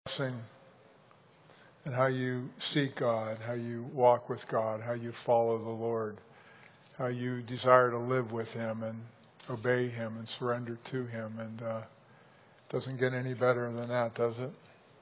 blessing and how you seek God, how you walk with God, how you follow the Lord, how you desire to live with Him and obey Him and surrender to Him. And doesn't get any better than that, does it?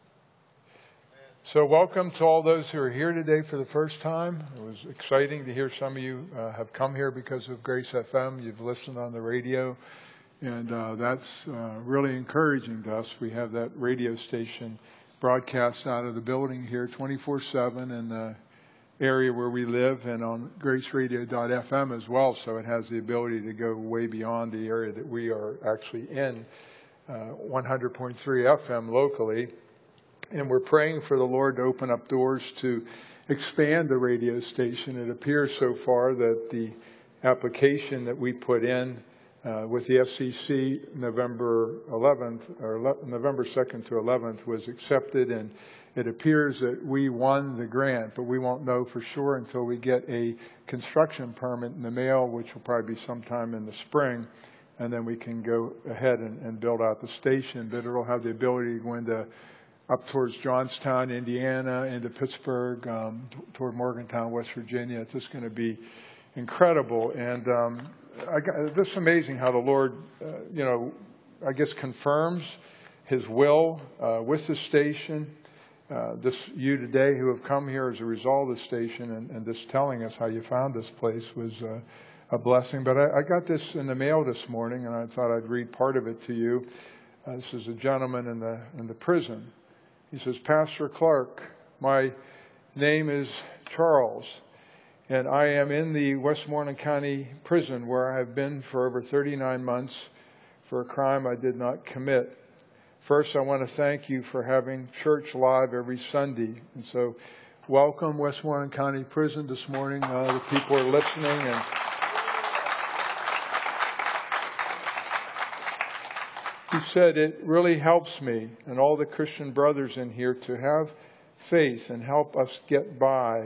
So welcome to all those who are here today for the first time. It was exciting to hear some of you have come here because of Grace FM. You've listened on the radio, and that's really encouraging to us. We have that radio station broadcast out of the building here 24/7 in the area where we live, and on graceradio.fm as well, so it has the ability to go way beyond the area that we are actually in, 100.3 FM locally. And we're praying for the Lord to open up doors to expand the radio station. It appears so far that the application that we put in with the FCC November 11th, or November 2nd to 11th was accepted, and it appears that we won the grant, but we won't know for sure until we get a construction permit in the mail, which will probably be sometime in the spring, and then we can go ahead and build out the station. But it'll have the ability to go into up towards Johnstown, Indiana, into Pittsburgh, toward Morgantown, West Virginia. It's just going to be incredible. And this is amazing how the Lord, I guess confirms His will with the station. You today who have come here as a result of the station and just telling us how you found this place was a blessing. But I got this in the mail this morning, and I thought I'd read part of it to you. This is a gentleman in the prison. He says, Pastor Clark, my name is Charles, and I am in the Westmoreland County Prison where I have been for over 39 months for a crime I did not commit. First, I want to thank you for having church live every Sunday. And so, welcome Westmoreland County Prison this morning. The people are listening, and he said, it really helps me and all the Christian brothers in here to have faith and help us get by.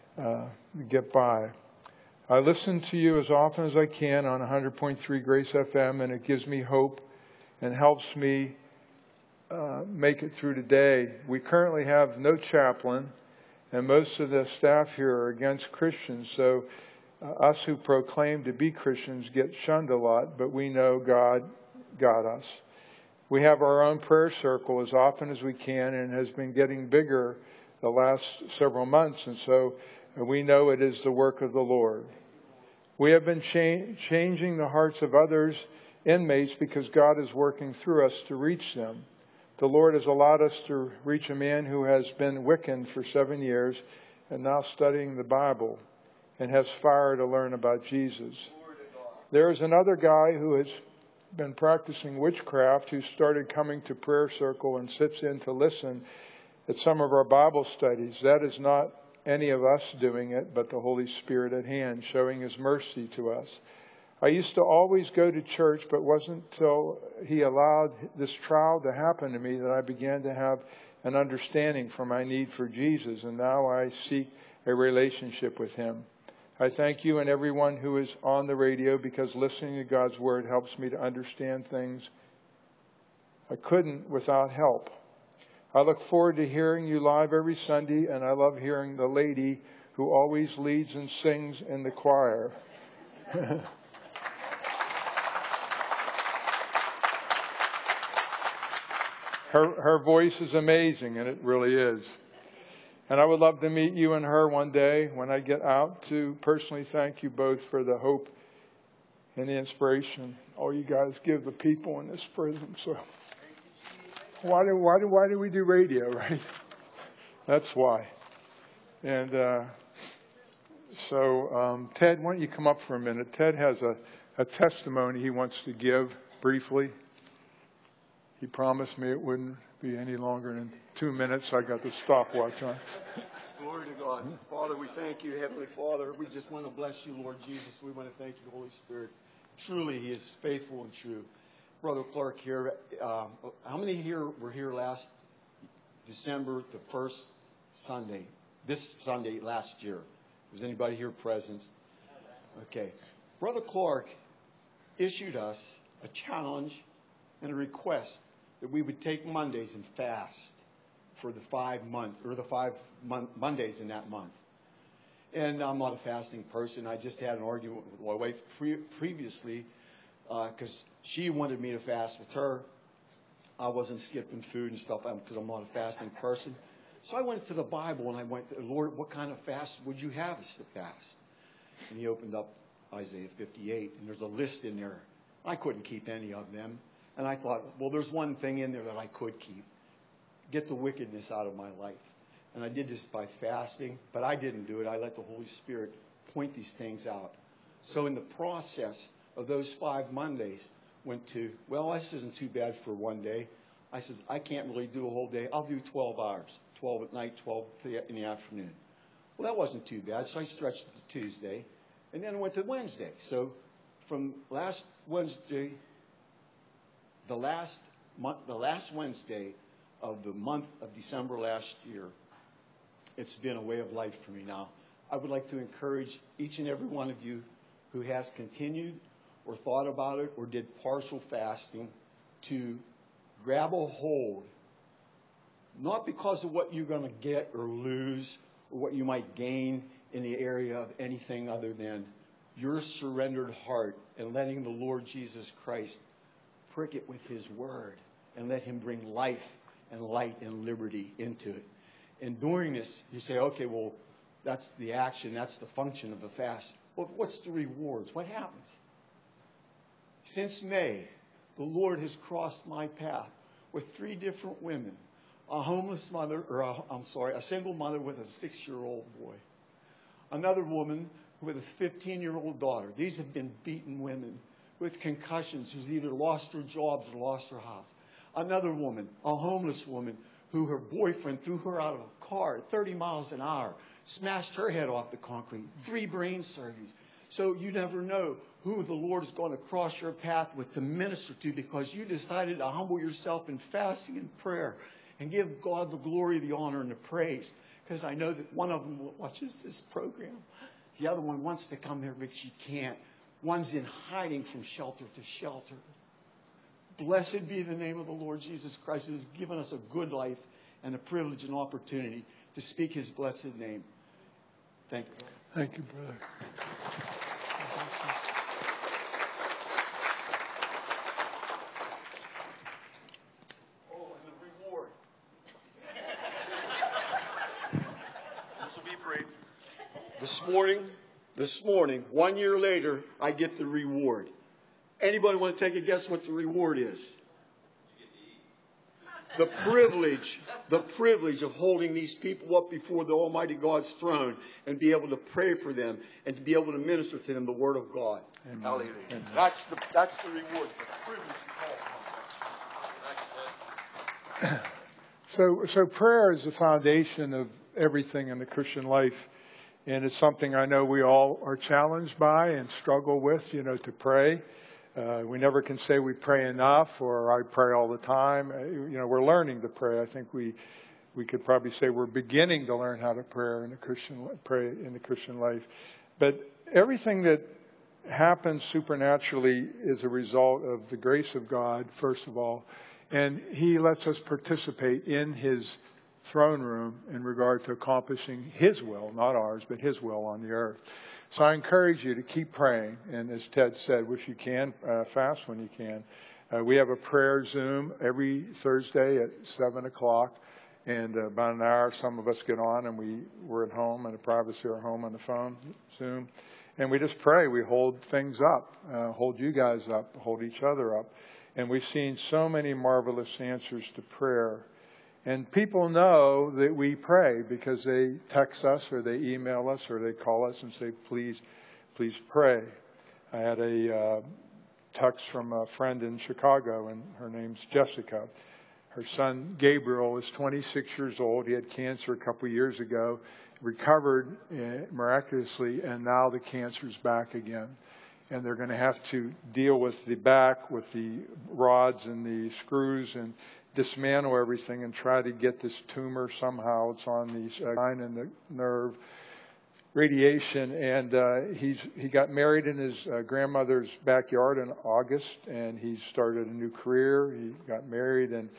I listen to you as often as I can on 100.3 Grace FM, and it gives me hope and helps me make it through today. We currently have no chaplain, and most of the staff here are against Christians, so us who proclaim to be Christians get shunned a lot, but we know God got us. We have our own prayer circle as often as we can, and it has been getting bigger the last several months, and so we know it is the work of the Lord. We have been changing the hearts of others, inmates, because God is working through us to reach them. The Lord has allowed us to reach a man who has been Wiccan for 7 years and now studying the Bible and has fire to learn about Jesus. There is another guy who has been practicing witchcraft who started coming to prayer circle and sits in to listen at some of our Bible studies. That is not any of us doing it, but the Holy Spirit at hand, showing His mercy to us. I used to always go to church, but it wasn't until He allowed this trial to happen to me that I began to have an understanding for my need for Jesus, and now I seek a relationship with Him. I thank you and everyone who is on the radio, because listening to God's Word helps me to understand things I couldn't without help. I look forward to hearing you live every Sunday, and I love hearing the lady who always leads and sings in the choir. Her voice is amazing, and it really is. And I would love to meet you and her one day when I get out to personally thank you both for the hope and the inspiration all you guys give the people in this prison. So why do we do radio, right? That's why. And so Ted, why don't you come up for a minute? Ted has a testimony he wants to give briefly. He promised me it wouldn't be any longer than 2 minutes. I got the stopwatch on. Glory to God. Father, we thank you, Heavenly Father. We just want to bless you, Lord Jesus. We want to thank you, Holy Spirit. Truly, He is faithful and true. Brother Clark here. How many here were here last December, the first Sunday? This Sunday last year. Was anybody here present? Okay. Brother Clark issued us a challenge and a request that we would take Mondays and fast. for the 5 months, or the 5 Mondays in that month. And I'm not a fasting person. I just had an argument with my wife previously because she wanted me to fast with her. I wasn't skipping food and stuff because I'm not a fasting person. So I went to the Bible and I went, Lord, what kind of fast would you have us to fast? And he opened up Isaiah 58, and there's a list in there. I couldn't keep any of them. And I thought, well, there's one thing in there that I could keep. Get the wickedness out of my life. And I did this by fasting, but I didn't do it. I let the Holy Spirit point these things out. So in the process of those 5 Mondays, went to, well, this isn't too bad for one day. I said, I can't really do a whole day. I'll do 12 hours, 12 at night, 12 in the afternoon. Well, that wasn't too bad, so I stretched it to Tuesday, and then went to Wednesday. So from last Wednesday, the last Wednesday of the month of December last year, it's been a way of life for me now. I would like to encourage each and every one of you who has continued or thought about it or did partial fasting to grab a hold, not because of what you're going to get or lose or what you might gain in the area of anything other than your surrendered heart and letting the Lord Jesus Christ prick it with his word and let him bring life and light and liberty into it. And during this, you say, okay, well, that's the action, that's the function of the fast. Well, what's the rewards? What happens? Since May, the Lord has crossed my path with 3 different women. A homeless mother, a single mother with a 6-year-old boy. Another woman with a 15-year-old daughter. These have been beaten women with concussions who's either lost their jobs or lost their house. Another woman, a homeless woman, who her boyfriend threw her out of a car at 30 miles an hour, smashed her head off the concrete, 3 brain surgeries. So you never know who the Lord is going to cross your path with to minister to because you decided to humble yourself in fasting and prayer and give God the glory, the honor, and the praise. Because I know that one of them watches this program. The other one wants to come here, but she can't. One's in hiding from shelter to shelter. Blessed be the name of the Lord Jesus Christ, who has given us a good life and a privilege and opportunity to speak his blessed name. Thank you. Thank you, brother. Oh, and the reward. This will be brief. This morning, 1 year later, I get the reward. Anybody want to take a guess what the reward is? The privilege of holding these people up before the Almighty God's throne and be able to pray for them and to be able to minister to them the Word of God. Amen. Hallelujah. Amen. That's the reward. The privilege. So prayer is the foundation of everything in the Christian life. And it's something I know we all are challenged by and struggle with, to pray. We never can say we pray enough or I pray all the time. We're learning to pray. I think we could probably say we're beginning to learn how to pray in the Christian life. But everything that happens supernaturally is a result of the grace of God, first of all. And he lets us participate in his throne room in regard to accomplishing his will, not ours, but his will on the earth. So I encourage you to keep praying. And as Ted said, if you can, fast when you can. We have a prayer Zoom every Thursday at 7 o'clock. And about an hour, some of us get on and we're at home in the privacy of our home on the phone, Zoom. And we just pray. We hold things up, hold you guys up, hold each other up. And we've seen so many marvelous answers to prayer. And people know that we pray because they text us or they email us or they call us and say, please pray. I had a text from a friend in Chicago, and her name's Jessica. Her son, Gabriel, is 26 years old. He had cancer a couple years ago, recovered miraculously, and now the cancer's back again. And they're going to have to deal with the back, with the rods and the screws, and dismantle everything and try to get this tumor somehow. It's on the spine and the nerve. Radiation, and he got married in his grandmother's backyard in August, and he started a new career. He got married and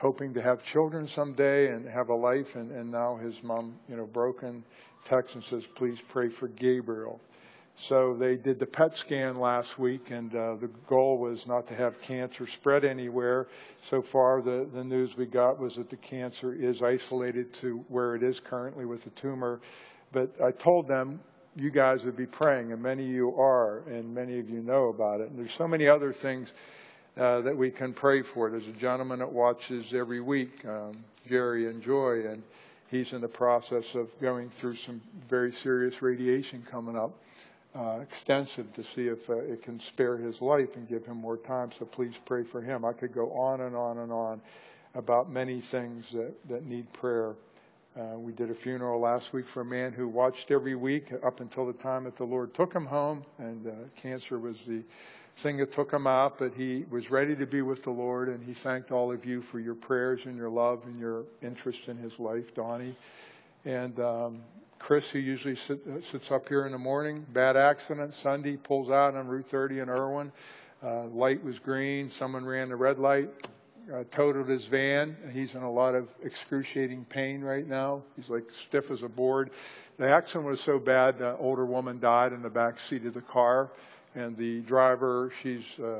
hoping to have children someday and have a life. And now his mom, broken, texts and says, please pray for Gabriel. So they did the PET scan last week, and the goal was not to have cancer spread anywhere. So far, the news we got was that the cancer is isolated to where it is currently with the tumor. But I told them, you guys would be praying, and many of you are, and many of you know about it. And there's so many other things that we can pray for. There's a gentleman that watches every week, Jerry and Joy, and he's in the process of going through some very serious radiation coming up. Extensive, to see if it can spare his life and give him more time. So please pray for him. I could go on and on and on about many things that need prayer. We did a funeral last week for a man who watched every week up until the time that the Lord took him home, and cancer was the thing that took him out, but he was ready to be with the Lord, and he thanked all of you for your prayers and your love and your interest in his life, Donnie. And Chris, who usually sits up here in the morning, bad accident Sunday, pulls out on Route 30 in Irwin. Light was green. Someone ran the red light, totaled his van. He's in a lot of excruciating pain right now. He's like stiff as a board. The accident was so bad, the older woman died in the back seat of the car. And the driver, she's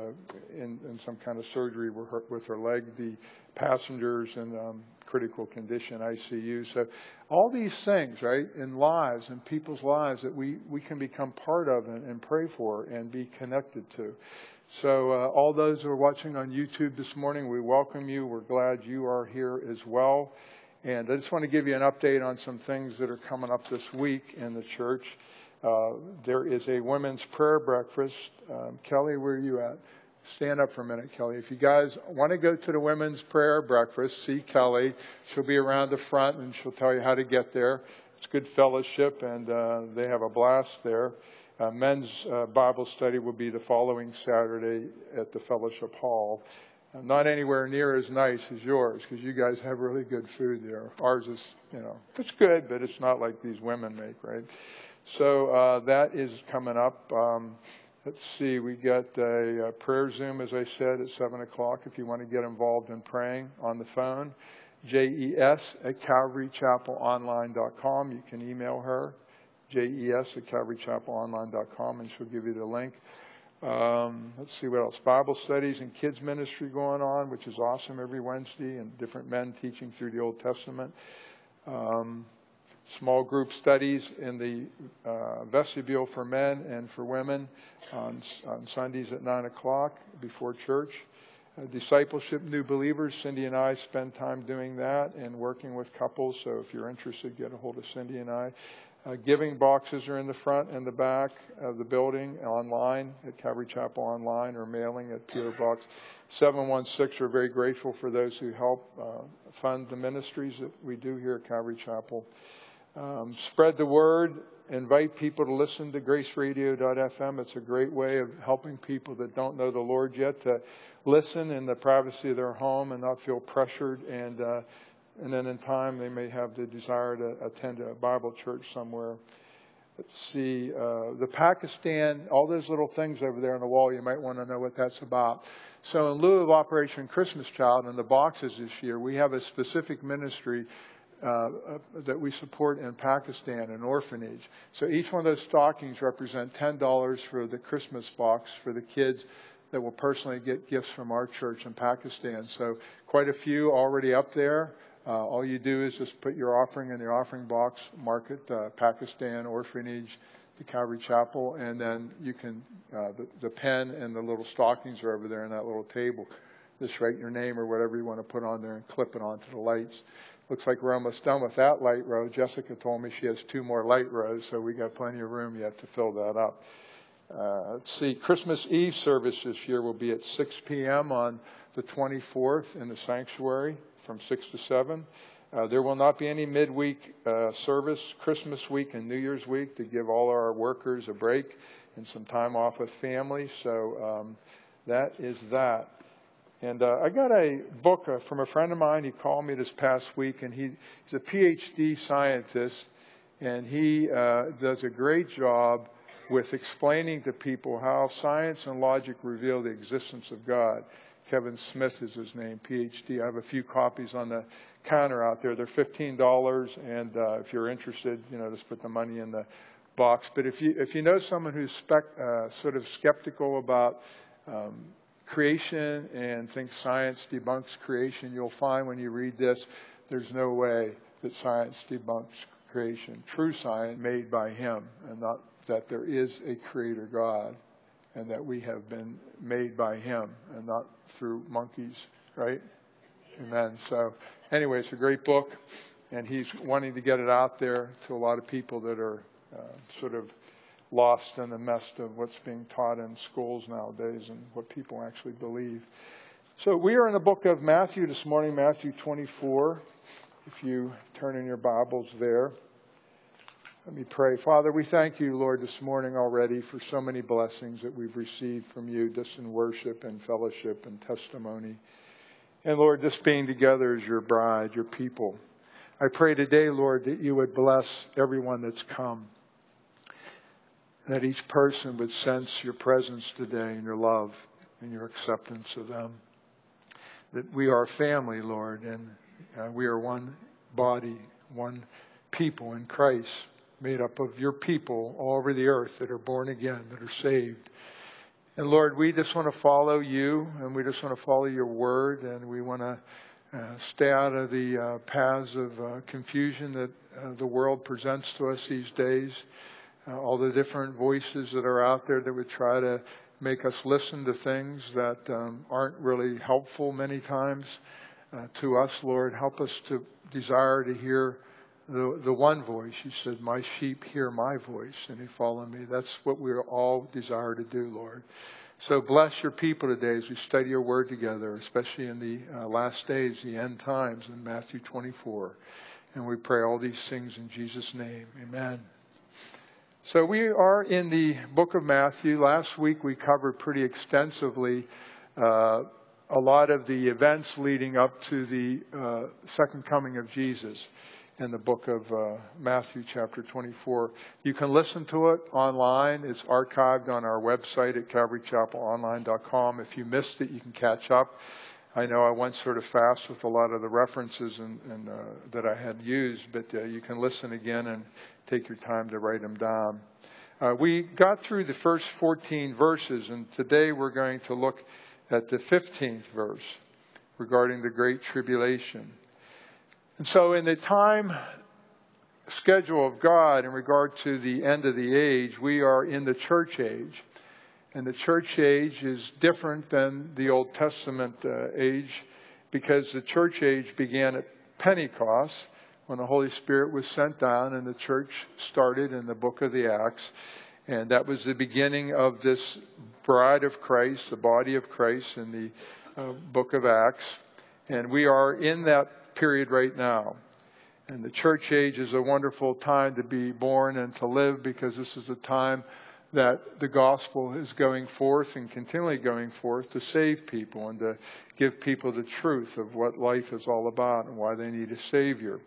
in some kind of surgery with her leg. The passengers in critical condition, ICU. So all these things, right, in lives, in people's lives that we can become part of and pray for and be connected to. So all those who are watching on YouTube this morning, we welcome you. We're glad you are here as well. And I just want to give you an update on some things that are coming up this week in the church. There is a women's prayer breakfast. Kelly, where are you at? Stand up for a minute, Kelly. If you guys want to go to the women's prayer breakfast, see Kelly. She'll be around the front, and she'll tell you how to get there. It's good fellowship, and they have a blast there. Men's Bible study will be the following Saturday at the Fellowship Hall. Not anywhere near as nice as yours, because you guys have really good food there. Ours is, it's good, but it's not like these women make, right? So that is coming up. Let's see, we got a prayer Zoom, as I said, at 7 o'clock if you want to get involved in praying on the phone. JES@CalvaryChapelOnline.com. You can email her, JES@CalvaryChapelOnline.com, and she'll give you the link. Let's see what else. Bible studies and kids ministry going on, which is awesome every Wednesday, and different men teaching through the Old Testament. Small group studies in the vestibule for men and for women on Sundays at 9 o'clock before church. Discipleship, new believers. Cindy and I spend time doing that and working with couples. So if you're interested, get a hold of Cindy and I. Giving boxes are in the front and the back of the building, online at Calvary Chapel Online, or mailing at P.O. Box 716. We're very grateful for those who help fund the ministries that we do here at Calvary Chapel. Spread the word. Invite people to listen to graceradio.fm. It's a great way of helping people that don't know the Lord yet to listen in the privacy of their home and not feel pressured. And then in time, they may have the desire to attend a Bible church somewhere. Let's see. The Pakistan, all those little things over there on the wall, you might want to know what that's about. So in lieu of Operation Christmas Child and the boxes this year, we have a specific ministry that we support in Pakistan, an orphanage. So each one of those stockings represent $10 for the Christmas box for the kids that will personally get gifts from our church in Pakistan. So quite a few already up there. All you do is just put your offering in the offering box, mark it, Pakistan Orphanage, the Calvary Chapel, and then you can, the pen and the little stockings are over there in that little table. Just write your name or whatever you want to put on there and clip it onto the lights. Looks like we're almost done with that light row. Jessica told me she has 2 more light rows, so we got plenty of room yet to fill that up. Let's see, Christmas Eve service this year will be at 6 p.m. on the 24th in the sanctuary from 6 to 7. There will not be any midweek service Christmas week and New Year's week to give all our workers a break and some time off with family. So that is that. And I got a book from a friend of mine. He called me this past week, and he's a PhD scientist, and he does a great job with explaining to people how science and logic reveal the existence of God. Kevin Smith is his name, PhD. I have a few copies on the counter out there. They're $15, and if you're interested, just put the money in the box. But if you know someone who's sort of skeptical about creation and thinks science debunks creation, you'll find when you read this, there's no way that science debunks creation. True science made by him, and not that there is a creator God, and that we have been made by him and not through monkeys, right? Amen. So anyway, it's a great book, and he's wanting to get it out there to a lot of people that are sort of lost in the mess of what's being taught in schools nowadays and what people actually believe. So we are in the book of Matthew this morning, Matthew 24, if you turn in your Bibles there. Let me pray. Father, we thank you, Lord, this morning already for so many blessings that we've received from you, just in worship and fellowship and testimony. And Lord, just being together as your bride, your people. I pray today, Lord, that you would bless everyone that's come. That each person would sense your presence today and your love and your acceptance of them. That we are family, Lord, and we are one body, one people in Christ, made up of your people all over the earth that are born again, that are saved. And Lord, we just want to follow you, and we just want to follow your word, and we want to stay out of the paths of confusion that the world presents to us these days. All the different voices that are out there that would try to make us listen to things that aren't really helpful many times to us, Lord. Help us to desire to hear the one voice. You said, my sheep hear my voice, and they follow me. That's what we all desire to do, Lord. So bless your people today as we study your word together, especially in the last days, the end times in Matthew 24. And we pray all these things in Jesus' name. Amen. So we are in the book of Matthew. Last week we covered pretty extensively a lot of the events leading up to the second coming of Jesus in the book of Matthew chapter 24. You can listen to it online. It's archived on our website at calvarychapelonline.com. If you missed it, you can catch up. I know I went sort of fast with a lot of the references and that I had used, but you can listen again and take your time to write them down. We got through the first 14 verses, and today we're going to look at the 15th verse regarding the Great Tribulation. And so in the time schedule of God in regard to the end of the age, we are in the church age. And the church age is different than the Old Testament age, because the church age began at Pentecost when the Holy Spirit was sent down and the church started in the book of the Acts. And that was the beginning of this bride of Christ, the body of Christ in the book of Acts. And we are in that period right now. And the church age is a wonderful time to be born and to live, because this is a time that the gospel is going forth and continually going forth to save people and to give people the truth of what life is all about and why they need a Savior.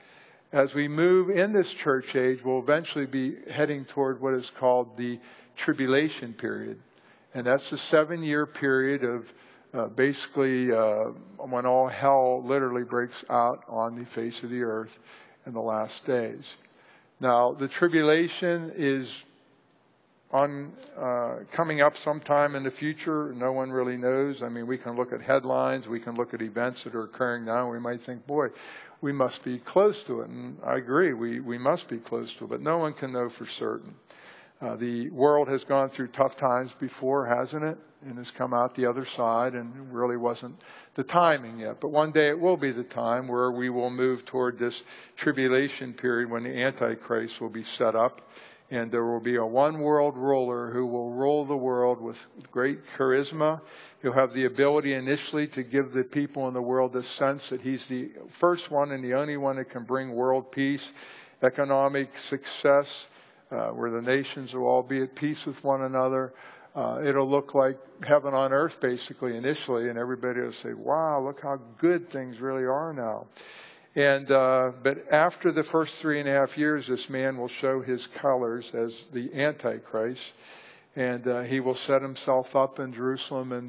As we move in this church age, we'll eventually be heading toward what is called the tribulation period. And that's a 7-year period of basically when all hell literally breaks out on the face of the earth in the last days. Now, the tribulation is coming up sometime in the future. No one really knows. I mean, we can look at headlines, we can look at events that are occurring now, and we might think, boy, we must be close to it. And I agree, we must be close to it, but no one can know for certain. The world has gone through tough times before, hasn't it? And has come out the other side, and it really wasn't the timing yet. But one day it will be the time where we will move toward this tribulation period when the Antichrist will be set up. And there will be a one world ruler who will rule the world with great charisma. He'll have the ability initially to give the people in the world the sense that he's the first one and the only one that can bring world peace, economic success, where the nations will all be at peace with one another. It'll look like heaven on earth, basically, initially, and everybody will say, wow, look how good things really are now. And but after the first 3.5 years, this man will show his colors as the Antichrist, and he will set himself up in Jerusalem in the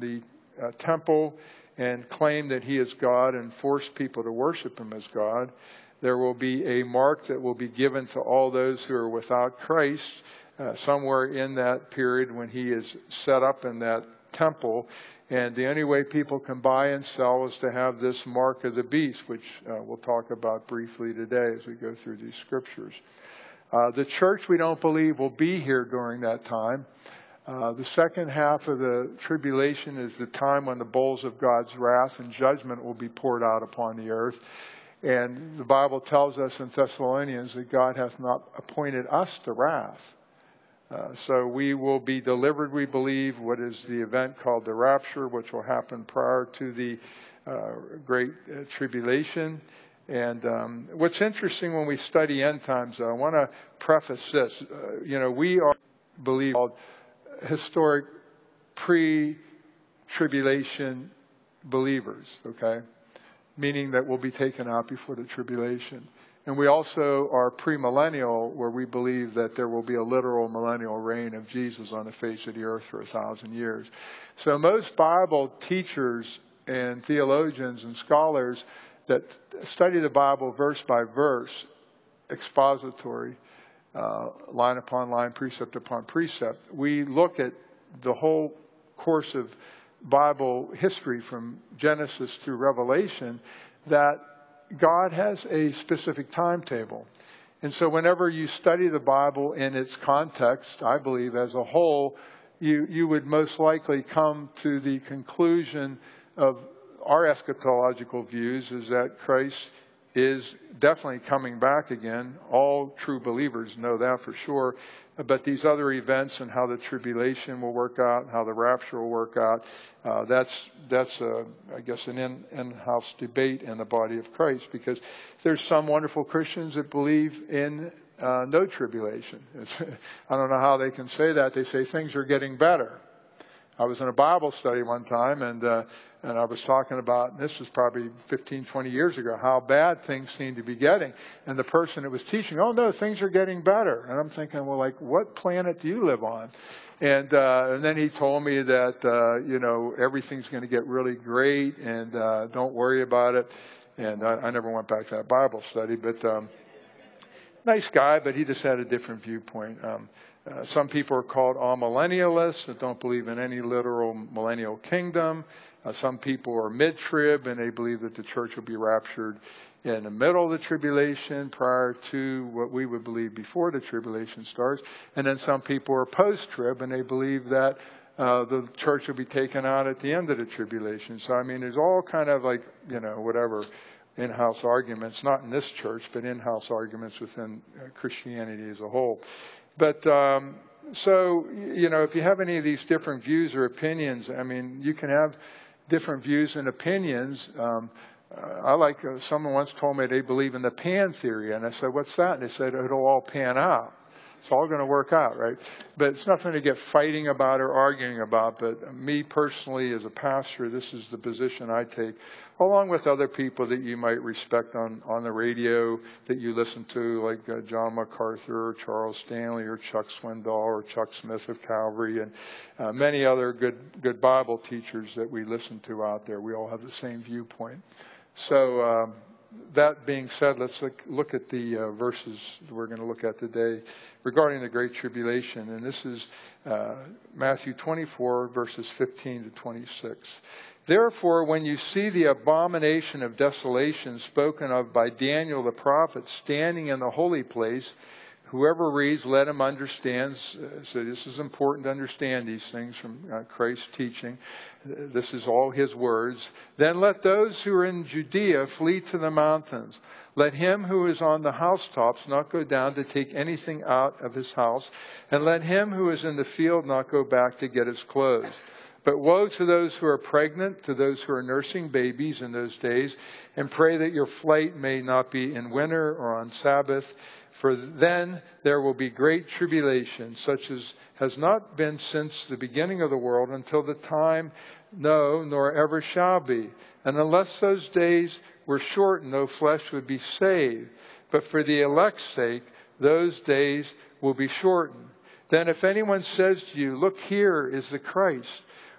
temple and claim that he is God and force people to worship him as God. There will be a mark that will be given to all those who are without Christ somewhere in that period when he is set up in that temple. And the only way people can buy and sell is to have this mark of the beast, which we'll talk about briefly today as we go through these scriptures. The church, we don't believe, will be here during that time. The second half of the tribulation is the time when the bowls of God's wrath and judgment will be poured out upon the earth. And the Bible tells us in Thessalonians that God hath not appointed us to wrath. So we will be delivered, we believe, what is the event called the rapture, which will happen prior to the great tribulation. And what's interesting when we study end times, though, I want to preface this. We are, believe, historic pre-tribulation believers, okay? Meaning that we'll be taken out before the tribulation. And we also are premillennial, where we believe that there will be a literal millennial reign of Jesus on the face of the earth for 1,000 years. So most Bible teachers and theologians and scholars that study the Bible verse by verse, expository, line upon line, precept upon precept, we look at the whole course of Bible history from Genesis through Revelation, that God has a specific timetable. And so whenever you study the Bible in its context, I believe as a whole, you would most likely come to the conclusion of our eschatological views is that Christ is definitely coming back again. All true believers know that for sure. But these other events and how the tribulation will work out, how the rapture will work out, that's I guess, an in-house debate in the body of Christ, because there's some wonderful Christians that believe in no tribulation. I don't know how they can say that. They say things are getting better. I was in a Bible study one time, and I was talking about, this was probably 15, 20 years ago, how bad things seem to be getting. And the person that was teaching, oh no, things are getting better. And I'm thinking, well, like, what planet do you live on? And then he told me that, everything's going to get really great, and don't worry about it. And I never went back to that Bible study, but nice guy, but he just had a different viewpoint. Some people are called amillennialists that don't believe in any literal millennial kingdom. Some people are mid-trib, and they believe that the church will be raptured in the middle of the tribulation prior to what we would believe before the tribulation starts. And then some people are post-trib, and they believe that the church will be taken out at the end of the tribulation. So, I mean, there's all kind of like, whatever in-house arguments, not in this church, but in-house arguments within Christianity as a whole. But so, if you have any of these different views or opinions, I mean, you can have different views and opinions. I like, someone once told me they believe in the pan theory. And I said, what's that? And they said, it'll all pan out. It's all going to work out, right? But it's nothing to get fighting about or arguing about. But me personally, as a pastor, this is the position I take, along with other people that you might respect on the radio that you listen to, like John MacArthur or Charles Stanley or Chuck Swindoll or Chuck Smith of Calvary, and many other good Bible teachers that we listen to out there. We all have the same viewpoint. So that being said, let's look at the verses we're going to look at today regarding the Great Tribulation. And this is Matthew 24, verses 15 to 26. Therefore, when you see the abomination of desolation spoken of by Daniel the prophet standing in the holy place, whoever reads, let him understand. So this is important to understand these things from Christ's teaching. This is all his words. Then let those who are in Judea flee to the mountains. Let him who is on the housetops not go down to take anything out of his house. And let him who is in the field not go back to get his clothes. But woe to those who are pregnant, to those who are nursing babies in those days, and pray that your flight may not be in winter or on Sabbath, for then there will be great tribulation, such as has not been since the beginning of the world until the time, no, nor ever shall be. And unless those days were shortened, no flesh would be saved. But for the elect's sake, those days will be shortened. Then if anyone says to you, look, here is the Christ,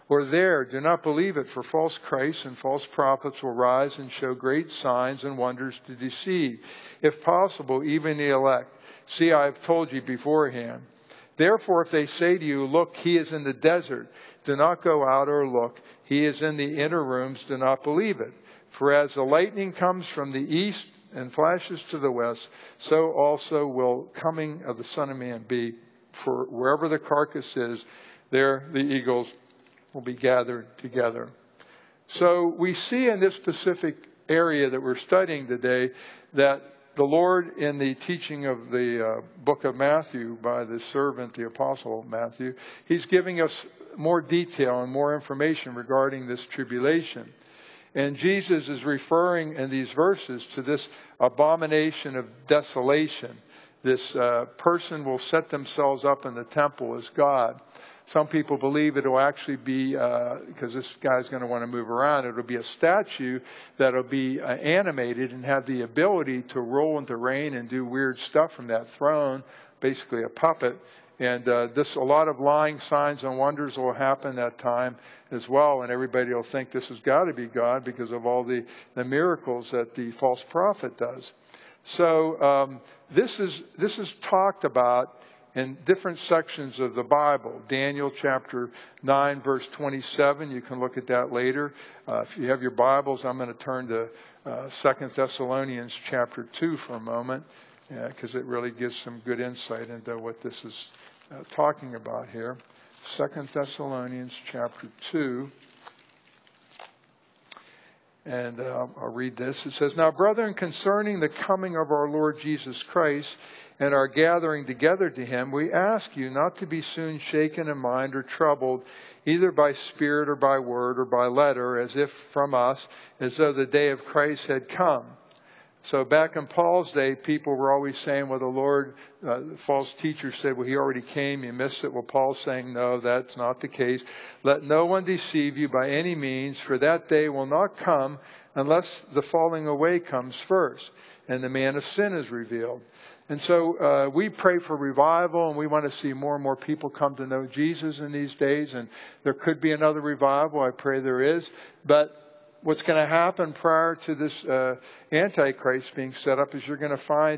Or there, do not believe it, for false Christs and false prophets will rise and show great signs and wonders to deceive, if possible, even the elect. See, I have told you beforehand. Therefore, if they say to you, look, he is in the desert, do not go out or look. He is in the inner rooms, do not believe it. For as the lightning comes from the east and flashes to the west, so also will coming of the Son of Man be. For wherever the carcass is, there the eagles will be gathered together. So we see in this specific area that we're studying today that the Lord, in the teaching of the book of Matthew by the servant, the apostle Matthew, he's giving us more detail and more information regarding this tribulation. And Jesus is referring in these verses to this abomination of desolation. This person will set themselves up in the temple as God. Some people believe it will actually be, because this guy's going to want to move around, it will be a statue that will be animated and have the ability to roll into rain and do weird stuff from that throne, basically a puppet. And a lot of lying signs and wonders will happen that time as well. And everybody will think this has got to be God because of all the miracles that the false prophet does. So this is talked about in different sections of the Bible. Daniel chapter 9, verse 27. You can look at that later. If you have your Bibles, I'm going to turn to 2 Thessalonians chapter 2 for a moment, because it really gives some good insight into what this is talking about here. 2 Thessalonians chapter 2. And I'll read this. It says, Now, brethren, concerning the coming of our Lord Jesus Christ and our gathering together to him, we ask you not to be soon shaken in mind or troubled, either by spirit or by word or by letter, as if from us, as though the day of Christ had come. So back in Paul's day, people were always saying, well, the Lord, false teachers said, well, he already came, you missed it. Well, Paul's saying, no, that's not the case. Let no one deceive you by any means, for that day will not come unless the falling away comes first, and the man of sin is revealed. And so we pray for revival, and we want to see more and more people come to know Jesus in these days. And there could be another revival. I pray there is. But what's going to happen prior to this Antichrist being set up is you're going to find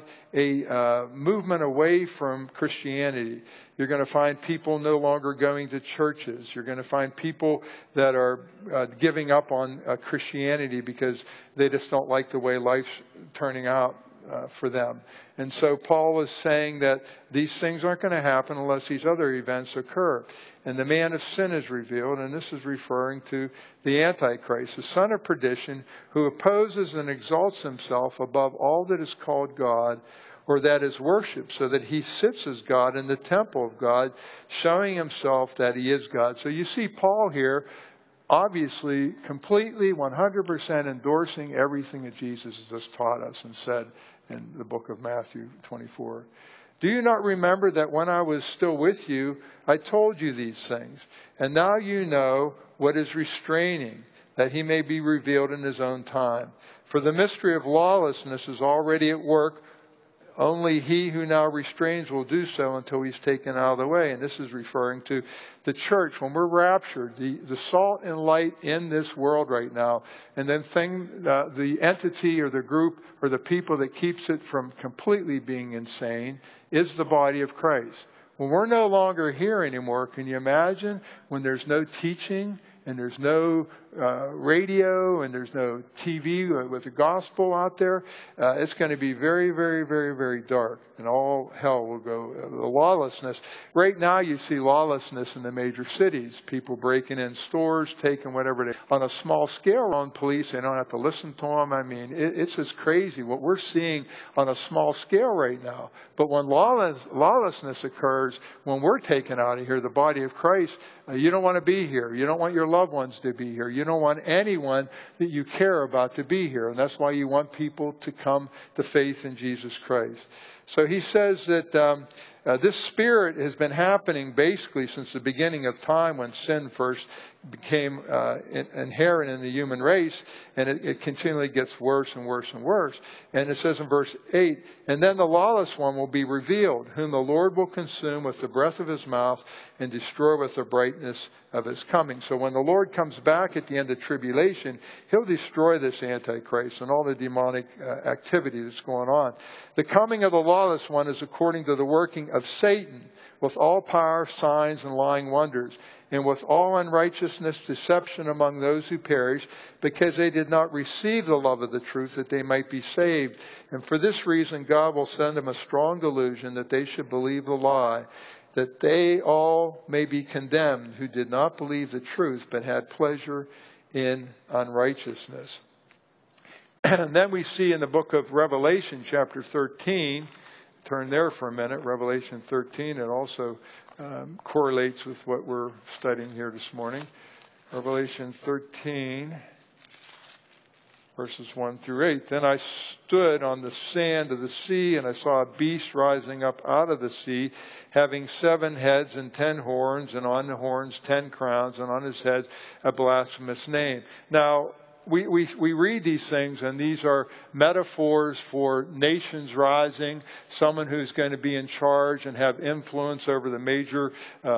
a movement away from Christianity. You're going to find people no longer going to churches. You're going to find people that are giving up on Christianity because they just don't like the way life's turning out for them. And so Paul is saying that these things aren't going to happen unless these other events occur. And the man of sin is revealed, and this is referring to the Antichrist, the son of perdition, who opposes and exalts himself above all that is called God or that is worshipped, so that he sits as God in the temple of God, showing himself that he is God. So you see Paul here obviously completely 100% endorsing everything that Jesus has just taught us and said in the book of Matthew 24. Do you not remember that when I was still with you, I told you these things? And now you know what is restraining, that he may be revealed in his own time. For the mystery of lawlessness is already at work. Only he who now restrains will do so until he's taken out of the way. And this is referring to the church. When we're raptured, the salt and light in this world right now, and then the entity or the group or the people that keeps it from completely being insane is the body of Christ. When we're no longer here anymore, can you imagine when there's no teaching and there's no radio and there's no TV with the gospel out there? It's going to be very, very, very, very dark, and all hell will go. The lawlessness. Right now you see lawlessness in the major cities. People breaking in stores, taking whatever they... On a small scale on police, they don't have to listen to them. I mean, it's just crazy what we're seeing on a small scale right now. But when lawlessness occurs, when we're taken out of here, the body of Christ, you don't want to be here. You don't want your loved ones to be here. You don't want anyone that you care about to be here. And that's why you want people to come to faith in Jesus Christ. So he says that This spirit has been happening basically since the beginning of time, when sin first became inherent in the human race, and it continually gets worse and worse and worse. And it says in verse 8, "And then the lawless one will be revealed, whom the Lord will consume with the breath of his mouth and destroy with the brightness of his coming." So when the Lord comes back at the end of tribulation, he'll destroy this Antichrist and all the demonic activity that's going on. The coming of the lawless one is according to the working of Satan, with all power, signs, and lying wonders, and with all unrighteousness, deception among those who perish, because they did not receive the love of the truth, that they might be saved. And for this reason, God will send them a strong delusion, that they should believe the lie, that they all may be condemned who did not believe the truth, but had pleasure in unrighteousness. And then we see in the book of Revelation, chapter 13, turn there for a minute, Revelation 13. It also correlates with what we're studying here this morning. Revelation 13, verses 1 through 8. "Then I stood on the sand of the sea, and I saw a beast rising up out of the sea, having 7 heads and 10 horns, and on the horns 10 crowns, and on his heads a blasphemous name." Now, we read these things, and these are metaphors for nations rising, someone who's going to be in charge and have influence over the major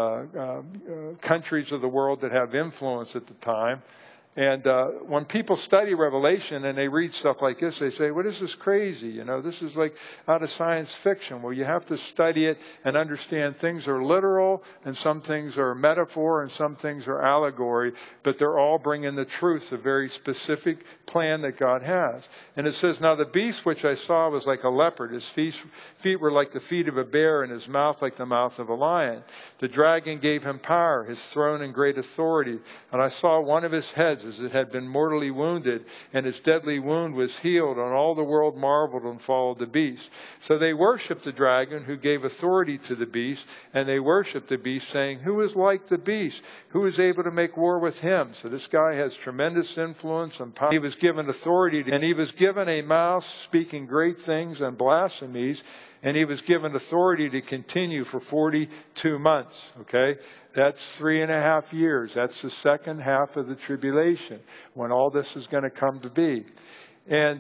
countries of the world that have influence at the time. And when people study Revelation and they read stuff like this, they say, "What is this crazy? You know, this is like out of science fiction." Well, you have to study it and understand things are literal, and some things are metaphor, and some things are allegory, but they're all bringing the truth, a very specific plan that God has. And it says, "Now the beast which I saw was like a leopard. His feet were like the feet of a bear, and his mouth like the mouth of a lion. The dragon gave him power, his throne and great authority. And I saw one of his heads as it had been mortally wounded, and his deadly wound was healed, and all the world marveled and followed the beast. So they worshipped the dragon, who gave authority to the beast, and they worshipped the beast, saying, 'Who is like the beast? Who is able to make war with him?'" So this guy has tremendous influence and power. He was given authority, and he was given a mouth speaking great things and blasphemies, and he was given authority to continue for 42 months. Okay? That's 3.5 years. That's the second half of the tribulation, when all this is going to come to be. And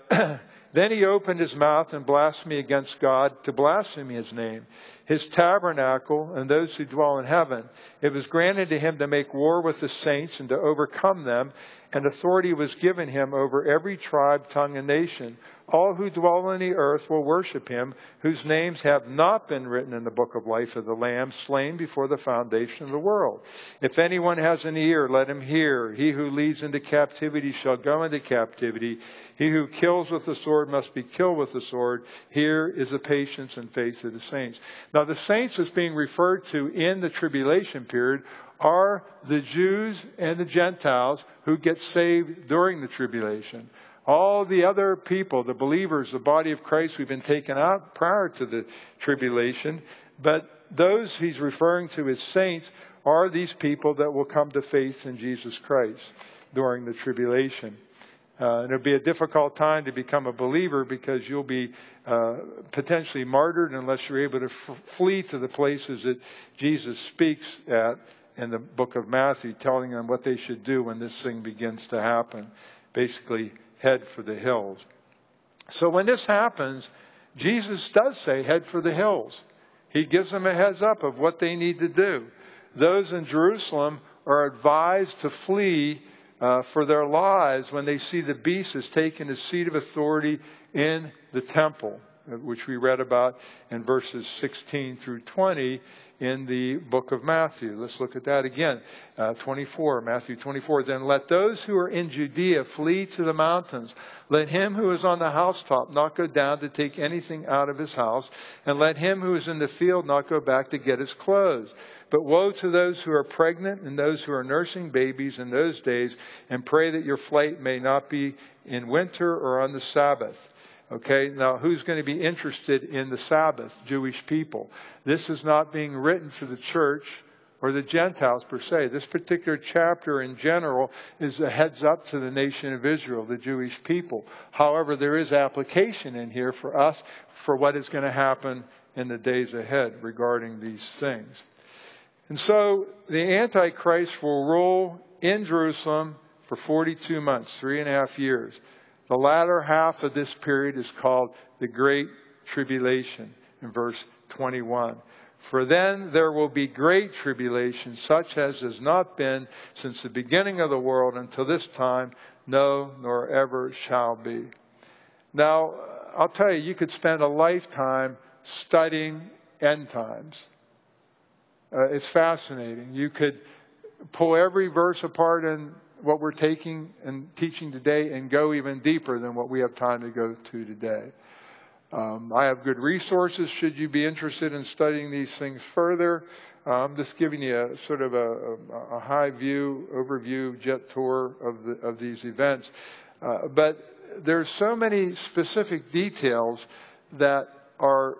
then he opened his mouth and blasphemed against God, to blaspheme his name, his tabernacle, and those who dwell in heaven. It was granted to him to make war with the saints and to overcome them, and authority was given him over every tribe, tongue, and nation. All who dwell on the earth will worship him, whose names have not been written in the book of life of the Lamb, slain before the foundation of the world. If anyone has an ear, let him hear. He who leads into captivity shall go into captivity. He who kills with the sword must be killed with the sword. Here is the patience and faith of the saints." Now, the saints that's being referred to in the tribulation period are the Jews and the Gentiles who get saved during the tribulation. All the other people, the believers, the body of Christ, we've been taken out prior to the tribulation. But those he's referring to as saints are these people that will come to faith in Jesus Christ during the tribulation. And it'll be a difficult time to become a believer, because you'll be potentially martyred unless you're able to flee to the places that Jesus speaks at in the book of Matthew, telling them what they should do when this thing begins to happen. Basically, head for the hills. So when this happens, Jesus does say, head for the hills. He gives them a heads up of what they need to do. Those in Jerusalem are advised to flee for their lives when they see the beast has taken his seat of authority in the temple, which we read about in verses 16 through 20 in the book of Matthew. Let's look at that again. 24, Matthew 24. "Then let those who are in Judea flee to the mountains. Let him who is on the housetop not go down to take anything out of his house. And let him who is in the field not go back to get his clothes. But woe to those who are pregnant and those who are nursing babies in those days. And pray that your flight may not be in winter or on the Sabbath." Okay, now who's going to be interested in the Sabbath? Jewish people. This is not being written to the church or the Gentiles per se. This particular chapter in general is a heads up to the nation of Israel, the Jewish people. However, there is application in here for us for what is going to happen in the days ahead regarding these things. And so the Antichrist will rule in Jerusalem for 42 months, 3.5 years. The latter half of this period is called the Great Tribulation in verse 21. For then there will be great tribulation, such as has not been since the beginning of the world until this time, no, nor ever shall be. Now, I'll tell you, you could spend a lifetime studying end times. It's fascinating. You could pull every verse apart in what we're taking and teaching today and go even deeper than what we have time to go to today. I have good resources should you be interested in studying these things further. I'm just giving you a sort of a high view, overview, jet tour of these events. But there's so many specific details that are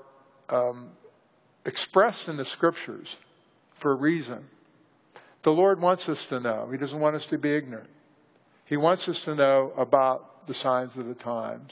expressed in the Scriptures for a reason. The Lord wants us to know. He doesn't want us to be ignorant. He wants us to know about the signs of the times.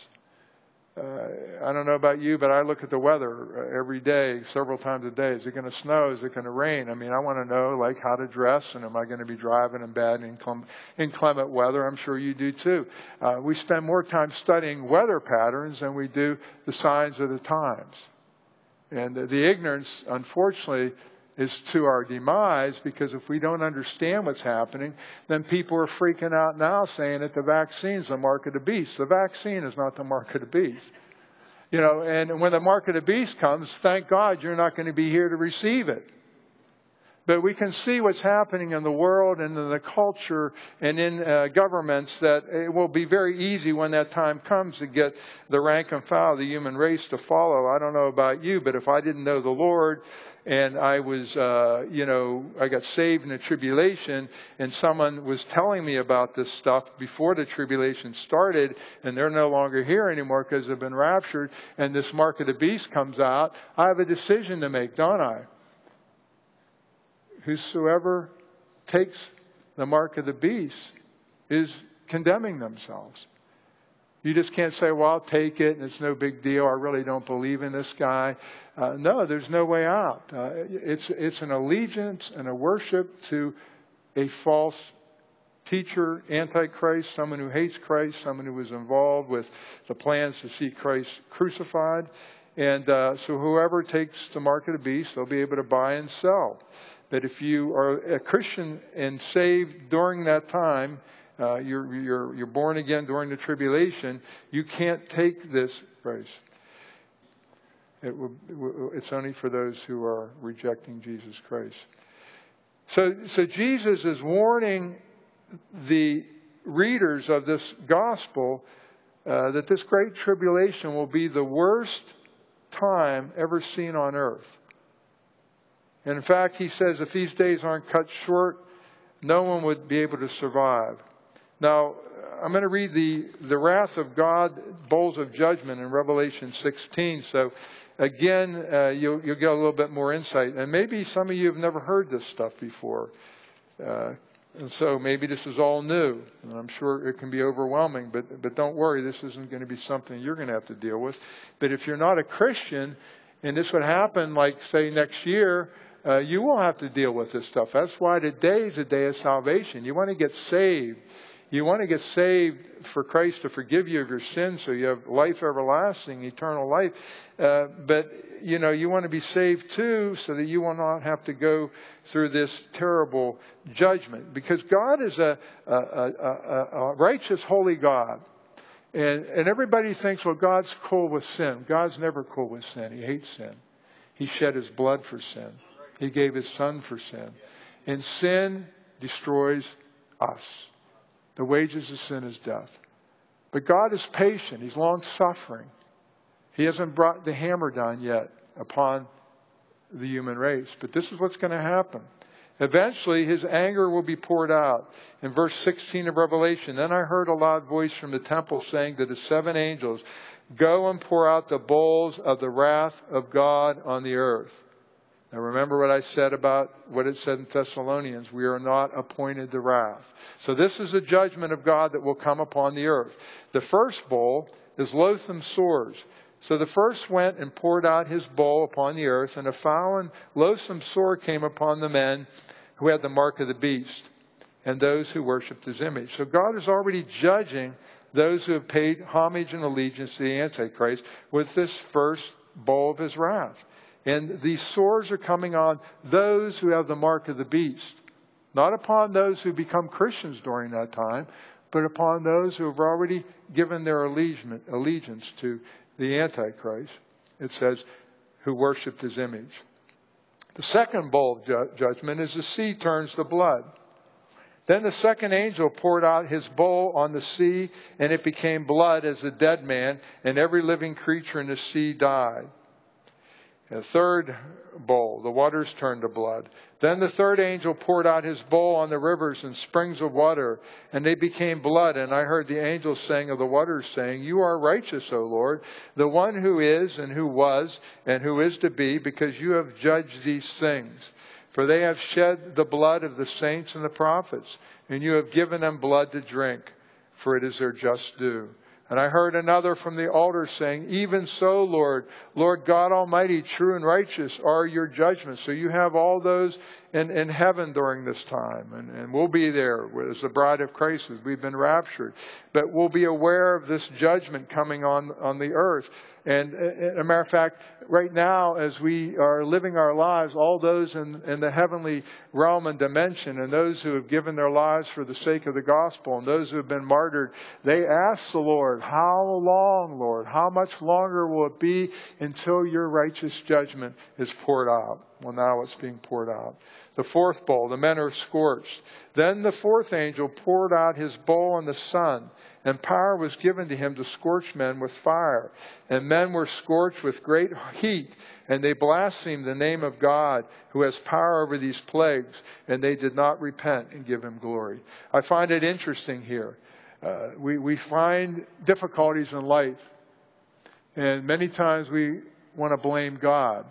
I don't know about you, but I look at the weather every day, several times a day. Is it going to snow? Is it going to rain? I mean, I want to know like how to dress, and am I going to be driving in bad inclement weather? I'm sure you do too. We spend more time studying weather patterns than we do the signs of the times. And the ignorance, unfortunately, is to our demise, because if we don't understand what's happening, then people are freaking out now saying that the vaccine is the mark of the beast. The vaccine is not the mark of the beast. You know, and when the mark of the beast comes, thank God you're not going to be here to receive it. But we can see what's happening in the world and in the culture and in governments, that it will be very easy when that time comes to get the rank and file of the human race to follow. I don't know about you, but if I didn't know the Lord and I was, I got saved in the tribulation and someone was telling me about this stuff before the tribulation started and they're no longer here anymore because they've been raptured and this mark of the beast comes out, I have a decision to make, don't I? Whosoever takes the mark of the beast is condemning themselves. You just can't say, well, I'll take it and it's no big deal. I really don't believe in this guy. No, there's no way out. It's an allegiance and a worship to a false teacher, Antichrist, someone who hates Christ, someone who was involved with the plans to see Christ crucified. And so whoever takes the mark of the beast, they'll be able to buy and sell. But if you are a Christian and saved during that time, you're born again during the tribulation, you can't take this price. It's only for those who are rejecting Jesus Christ. So Jesus is warning the readers of this gospel that this great tribulation will be the worst time ever seen on earth. And in fact, he says if these days aren't cut short, no one would be able to survive. Now, I'm going to read the wrath of God, bowls of judgment in Revelation 16. So again, you'll get a little bit more insight. And maybe some of you have never heard this stuff before. And so maybe this is all new. And I'm sure it can be overwhelming. But don't worry, this isn't going to be something you're going to have to deal with. But if you're not a Christian, and this would happen like, say, next year, you will have to deal with this stuff. That's why today is a day of salvation. You want to get saved. You want to get saved for Christ to forgive you of your sins so you have life everlasting, eternal life. But, you want to be saved too so that you will not have to go through this terrible judgment. Because God is a righteous, holy God. And everybody thinks, well, God's cool with sin. God's never cool with sin. He hates sin. He shed his blood for sin. He gave his son for sin. And sin destroys us. The wages of sin is death. But God is patient. He's long-suffering. He hasn't brought the hammer down yet upon the human race. But this is what's going to happen. Eventually, his anger will be poured out. In verse 16 of Revelation, then I heard a loud voice from the temple saying to the 7 angels, go and pour out the bowls of the wrath of God on the earth. Now remember what I said about what it said in Thessalonians. We are not appointed to wrath. So this is a judgment of God that will come upon the earth. The first bowl is loathsome sores. So the first went and poured out his bowl upon the earth, and a foul and loathsome sore came upon the men who had the mark of the beast and those who worshipped his image. So God is already judging those who have paid homage and allegiance to the Antichrist with this first bowl of his wrath. And these sores are coming on those who have the mark of the beast. Not upon those who become Christians during that time, but upon those who have already given their allegiance to the Antichrist. It says, who worshipped his image. The second bowl of judgment is the sea turns to blood. Then the second angel poured out his bowl on the sea, and it became blood as a dead man, and every living creature in the sea died. The third bowl, the waters turned to blood. Then the third angel poured out his bowl on the rivers and springs of water, and they became blood. And I heard the angel saying of the waters, saying, you are righteous, O Lord, the one who is and who was and who is to be, because you have judged these things. For they have shed the blood of the saints and the prophets, and you have given them blood to drink, for it is their just due. And I heard another from the altar saying, even so, Lord, Lord God Almighty, true and righteous are your judgments. So you have all those in heaven during this time. And we'll be there as the bride of Christ as we've been raptured. But we'll be aware of this judgment coming on the earth. And as a matter of fact, right now, as we are living our lives, all those in the heavenly realm and dimension, and those who have given their lives for the sake of the gospel, and those who have been martyred, they ask the Lord, how long, Lord? How much longer will it be until your righteous judgment is poured out? Well, now it's being poured out. The fourth bowl, the men are scorched. Then the fourth angel poured out his bowl on the sun, and power was given to him to scorch men with fire. And men were scorched with great heat, and they blasphemed the name of God, who has power over these plagues, and they did not repent and give him glory. I find it interesting here. We find difficulties in life, and many times we want to blame God.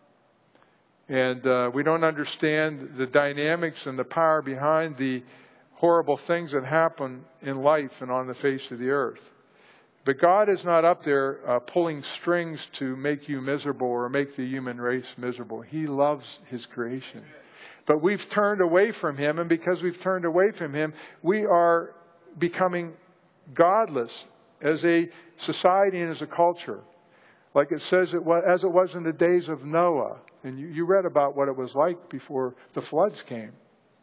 And we don't understand the dynamics and the power behind the horrible things that happen in life and on the face of the earth. But God is not up there pulling strings to make you miserable or make the human race miserable. He loves his creation. But we've turned away from him, and because we've turned away from him, we are becoming godless as a society and as a culture. Like it says, as it was in the days of Noah. And you read about what it was like before the floods came.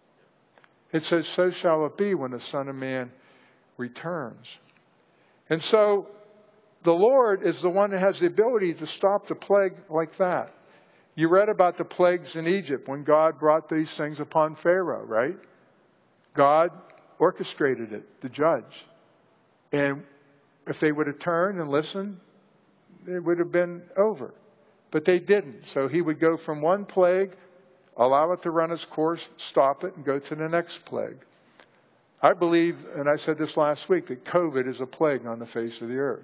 It says, so shall it be when the Son of Man returns. And so the Lord is the one that has the ability to stop the plague like that. You read about the plagues in Egypt when God brought these things upon Pharaoh, right? God orchestrated it, the judge. And if they would have turned and listened, it would have been over. But they didn't. So he would go from one plague, allow it to run its course, stop it, and go to the next plague. I believe, and I said this last week, that COVID is a plague on the face of the earth.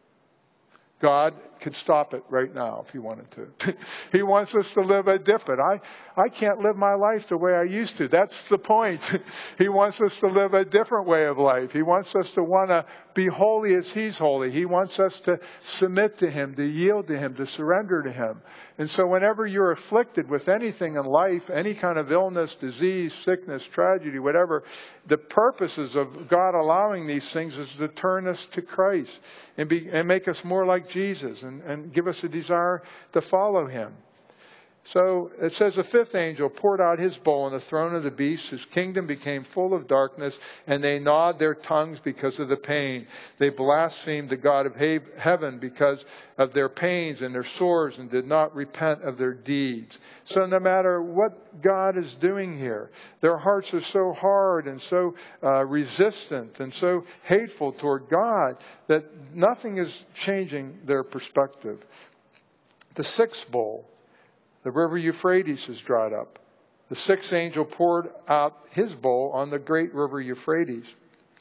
God could stop it right now if he wanted to. He wants us to live a different. I can't live my life the way I used to. That's the point. He wants us to live a different way of life. He wants us to want to be holy as he's holy. He wants us to submit to him, to yield to him, to surrender to him. And so whenever you're afflicted with anything in life, any kind of illness, disease, sickness, tragedy, whatever, the purposes of God allowing these things is to turn us to Christ and make us more like Jesus and give us a desire to follow him. So it says the fifth angel poured out his bowl on the throne of the beast. His kingdom became full of darkness, and they gnawed their tongues because of the pain. They blasphemed the God of heaven because of their pains and their sores, and did not repent of their deeds. So no matter what God is doing here, their hearts are so hard and so resistant and so hateful toward God that nothing is changing their perspective. The sixth bowl, the river Euphrates has dried up. The sixth angel poured out his bowl on the great river Euphrates.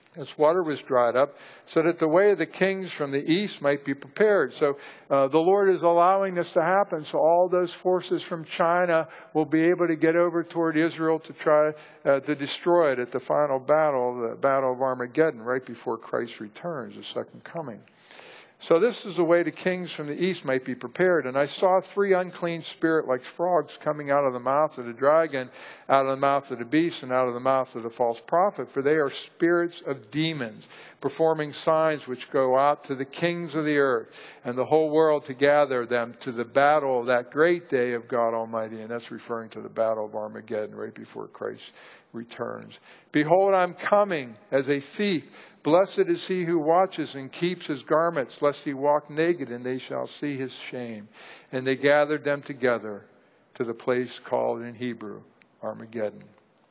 Its water was dried up, so that the way of the kings from the east might be prepared. So the Lord is allowing this to happen, so all those forces from China will be able to get over toward Israel to try to destroy it at the final battle, the Battle of Armageddon, right before Christ returns, the second coming. So this is the way the kings from the east might be prepared. And I saw 3 unclean spirits like frogs coming out of the mouth of the dragon, out of the mouth of the beast, and out of the mouth of the false prophet. For they are spirits of demons, performing signs which go out to the kings of the earth and the whole world to gather them to the battle of that great day of God Almighty. And that's referring to the battle of Armageddon, right before Christ returns. Behold, I'm coming as a thief. Blessed is he who watches and keeps his garments, lest he walk naked, and they shall see his shame. And they gathered them together to the place called in Hebrew Armageddon.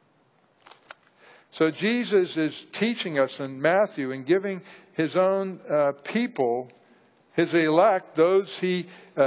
So Jesus is teaching us in Matthew and giving his own people, his elect, those he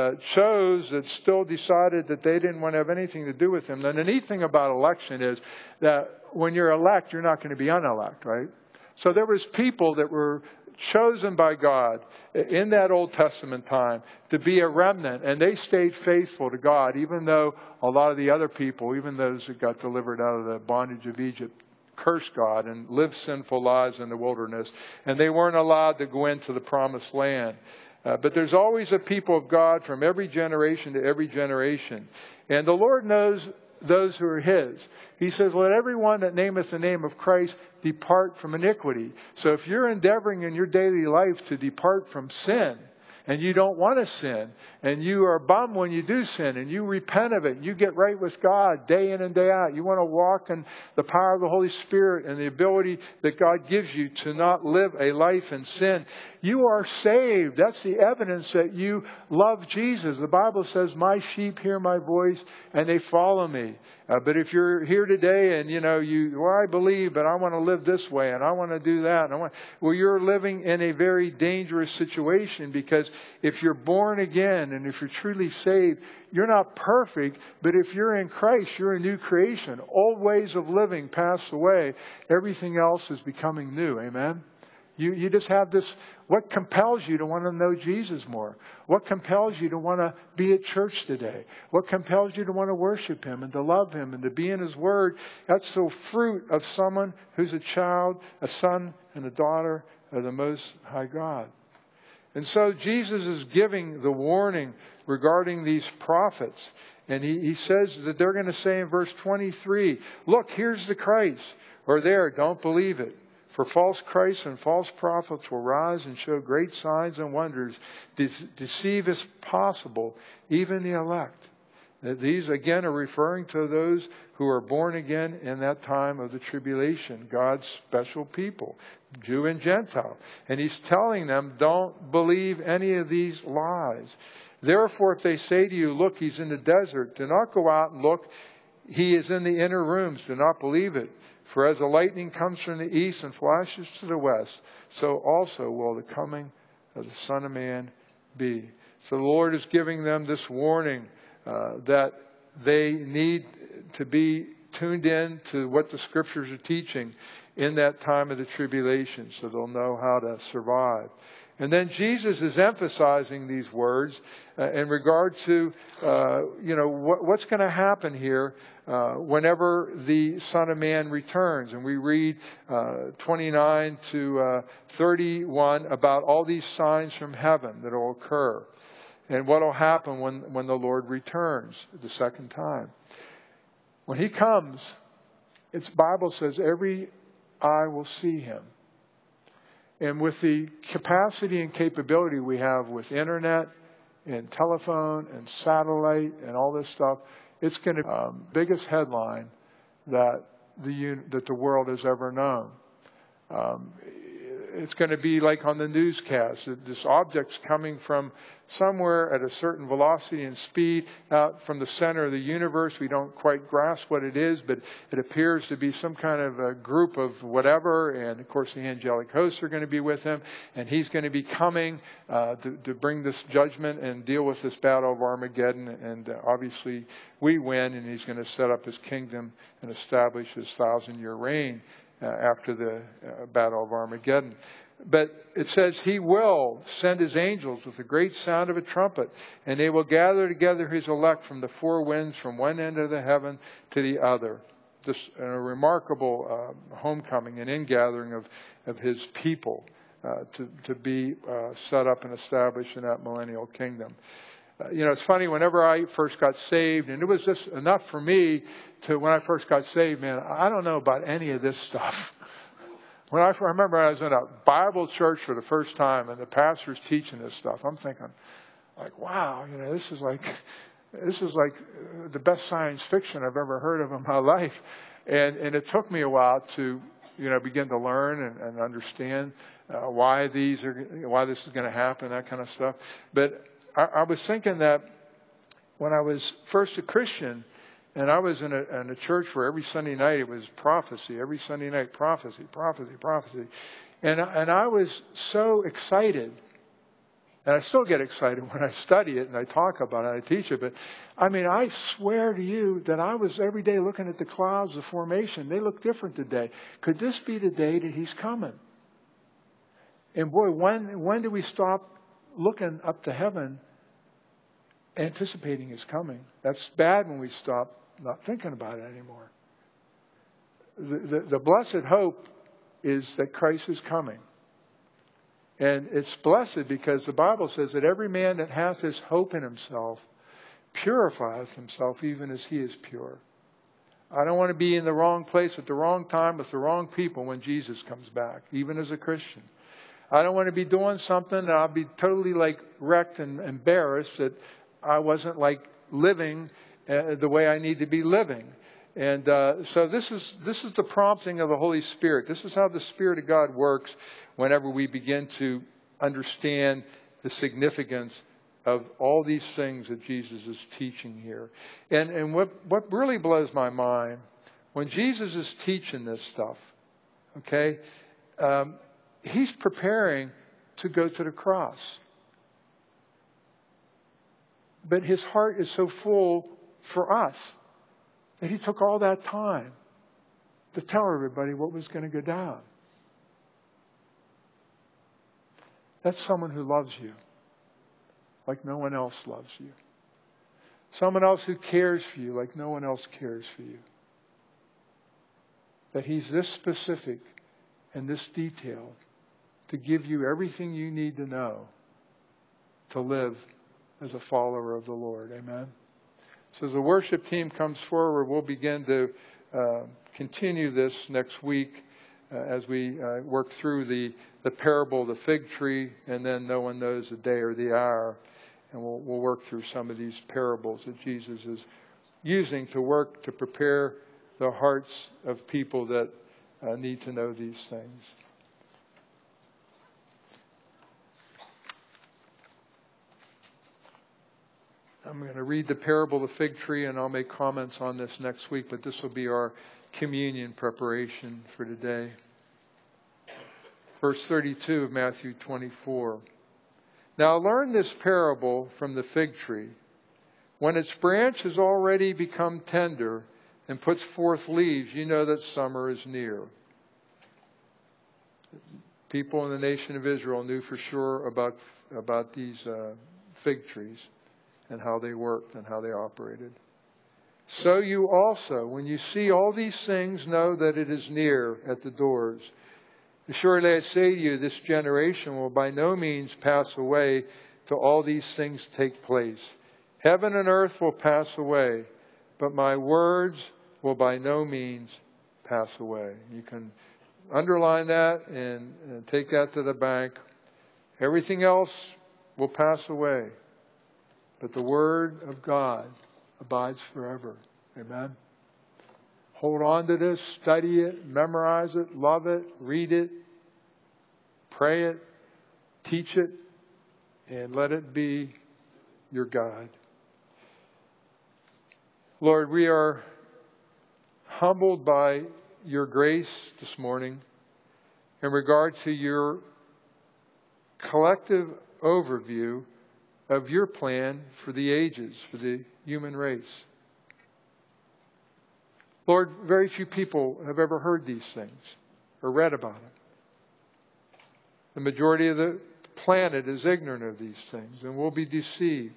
chose that still decided that they didn't want to have anything to do with him. And the neat thing about election is that when you're elect, you're not going to be unelect, right? So there was people that were chosen by God in that Old Testament time to be a remnant, and they stayed faithful to God, even though a lot of the other people, even those that got delivered out of the bondage of Egypt, cursed God and lived sinful lives in the wilderness, and they weren't allowed to go into the promised land. But there's always a people of God from every generation to every generation. And the Lord knows those who are his. He says, let everyone that nameth the name of Christ depart from iniquity. So if you're endeavoring in your daily life to depart from sin, and you don't want to sin, and you are bummed when you do sin, and you repent of it, and you get right with God day in and day out. You want to walk in the power of the Holy Spirit and the ability that God gives you to not live a life in sin. You are saved. That's the evidence that you love Jesus. The Bible says, my sheep hear my voice, and they follow me. But if you're here today and, I believe, but I want to live this way, and I want to do that. Well, you're living in a very dangerous situation, because if you're born again and if you're truly saved, you're not perfect, but if you're in Christ, you're a new creation. Old ways of living pass away. Everything else is becoming new. Amen? You just have this. What compels you to want to know Jesus more? What compels you to want to be at church today? What compels you to want to worship him and to love him and to be in his word? That's the fruit of someone who's a child, a son and a daughter of the Most High God. And so Jesus is giving the warning regarding these prophets. And he says that they're going to say in verse 23, look, here's the Christ. Or there, don't believe it. For false Christs and false prophets will rise and show great signs and wonders, deceive as possible even the elect. These again are referring to those who are born again in that time of the tribulation, God's special people, Jew and Gentile. And he's telling them, don't believe any of these lies. Therefore, if they say to you, look, he's in the desert, do not go out and look. He is in the inner rooms. Do not believe it. For as the lightning comes from the east and flashes to the west, so also will the coming of the Son of Man be. So the Lord is giving them this warning that they need to be tuned in to what the Scriptures are teaching in that time of the tribulation, so they'll know how to survive. And then Jesus is emphasizing these words in regard to, what's going to happen here whenever the Son of Man returns. And we read 29 to 31 about all these signs from heaven that will occur. And what will happen when the Lord returns the second time. When he comes, the Bible says every eye will see him. And with the capacity and capability we have with internet and telephone and satellite and all this stuff, it's going to be the biggest headline that the world has ever known. It's going to be like on the newscast. This object's coming from somewhere at a certain velocity and speed out from the center of the universe. We don't quite grasp what it is, but it appears to be some kind of a group of whatever. And, of course, the angelic hosts are going to be with him. And he's going to be coming to bring this judgment and deal with this battle of Armageddon. And obviously we win, and he's going to set up his kingdom and establish his 1,000-year reign. after the Battle of Armageddon. But it says he will send his angels with a great sound of a trumpet, and they will gather together his elect from the four winds, from one end of the heaven to the other. This a remarkable homecoming and ingathering of his people to be set up and established in that millennial kingdom. It's funny, whenever I first got saved, and it was just enough for me to, when I first got saved, man, I don't know about any of this stuff. When I remember I was in a Bible church for the first time and the pastor's teaching this stuff, I'm thinking, like, wow, this is like the best science fiction I've ever heard of in my life. And it took me a while to, begin to learn and understand why this is going to happen, that kind of stuff. But I was thinking that when I was first a Christian, and I was in a church where every Sunday night it was prophecy. Every Sunday night, prophecy. And I was so excited. And I still get excited when I study it and I talk about it and I teach it. But, I swear to you that I was every day looking at the clouds, the formation. They look different today. Could this be the day that he's coming? And boy, when do we stop looking up to heaven, anticipating his coming? That's bad when we stop not thinking about it anymore. The blessed hope is that Christ is coming. And it's blessed because the Bible says that every man that hath this hope in himself purifieth himself even as he is pure. I don't want to be in the wrong place at the wrong time with the wrong people when Jesus comes back, even as a Christian. I don't want to be doing something that I'll be totally wrecked and embarrassed that I wasn't living the way I need to be living. And so this is the prompting of the Holy Spirit. This is how the Spirit of God works whenever we begin to understand the significance of all these things that Jesus is teaching here. And what really blows my mind, when Jesus is teaching this stuff, okay, he's preparing to go to the cross. But his heart is so full for us that he took all that time to tell everybody what was going to go down. That's someone who loves you like no one else loves you. Someone else who cares for you like no one else cares for you. That he's this specific and this detailed to give you everything you need to know to live as a follower of the Lord. Amen. So as the worship team comes forward, we'll begin to continue this next week as we work through the parable of the fig tree, and then no one knows the day or the hour. And we'll work through some of these parables that Jesus is using to work to prepare the hearts of people that need to know these things. I'm going to read the parable of the fig tree, and I'll make comments on this next week, but this will be our communion preparation for today. Verse 32 of Matthew 24. Now learn this parable from the fig tree. When its branch has already become tender and puts forth leaves, you know that summer is near. People in the nation of Israel knew for sure about these fig trees and how they worked and how they operated. So you also, when you see all these things, know that it is near at the doors. Surely I say to you, this generation will by no means pass away till all these things take place. Heaven and earth will pass away, but my words will by no means pass away. You can underline that and take that to the bank. Everything else will pass away, but the word of God abides forever. Amen. Hold on to this, study it, memorize it, love it, read it, pray it, teach it, and let it be your guide. Lord, we are humbled by your grace this morning in regard to your collective overview of your plan for the ages, for the human race. Lord, very few people have ever heard these things. or read about them. The majority of the planet is ignorant of these things and will be deceived.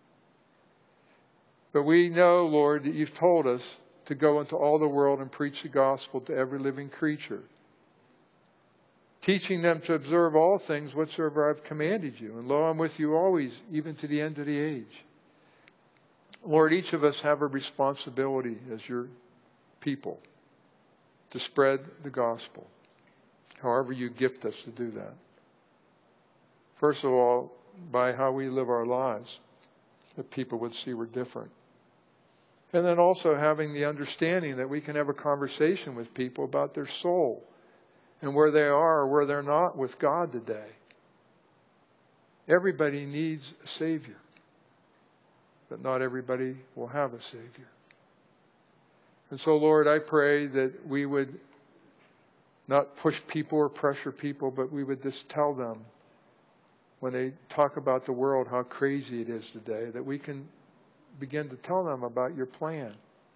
But we know, Lord, that you've told us to go into all the world and preach the gospel to every living creature, teaching them to observe all things whatsoever I've commanded you. And lo, I'm with you always, even to the end of the age. Lord, each of us have a responsibility as your people to spread the gospel, however you gift us to do that. First of all, by how we live our lives, that people would see we're different. And then also having the understanding that we can have a conversation with people about their soul and where they are or where they're not with God today. Everybody needs a Savior, but not everybody will have a Savior. And so, Lord, I pray that we would not push people or pressure people, but we would just tell them when they talk about the world, how crazy it is today, that we can begin to tell them about your plan